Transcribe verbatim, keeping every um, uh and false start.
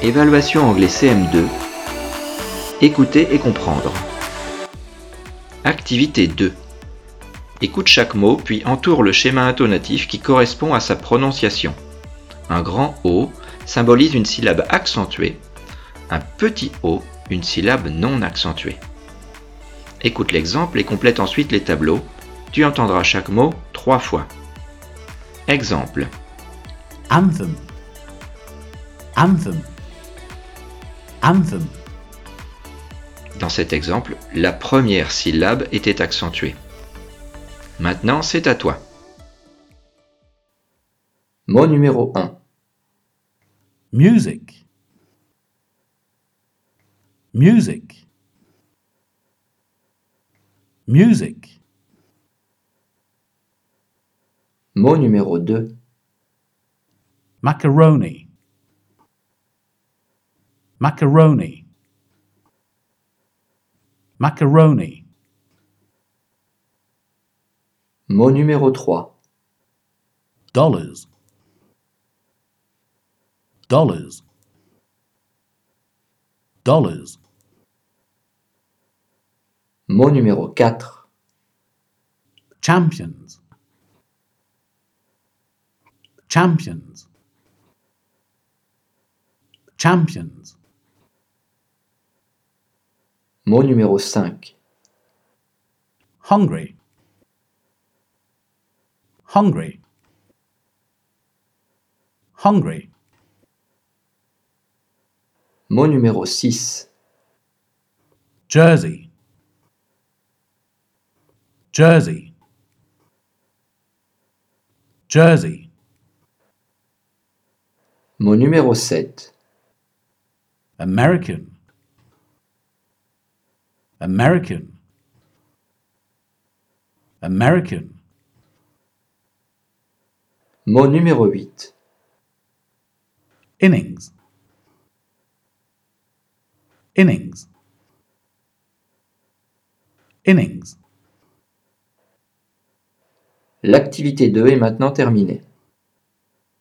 Évaluation anglais C M deux. Écouter et comprendre. Activité deux. Écoute chaque mot puis entoure le schéma intonatif qui correspond à sa prononciation. Un grand O symbolise une syllabe accentuée, un petit O une syllabe non accentuée. Écoute l'exemple et complète ensuite les tableaux. Tu entendras chaque mot trois fois. Exemple. Anthem. Anthem. Anthem. Dans cet exemple, la première syllabe était accentuée. Maintenant, c'est à toi. Mot numéro un. Music. Music. Music. Mot numéro deux. Macaroni. Macaroni. Macaroni. Mot numéro trois. Dollars. Dollars. Dollars. Mot numéro quatre. Champions. Champions. Champions. Mot numéro cinq. Hungry. Hungry. Hungry. Mot numéro six. Jersey. Jersey. Jersey. Mot numéro sept. American. American. American. Mot numéro huit. Innings. Innings. Innings. L'activité deux est maintenant terminée.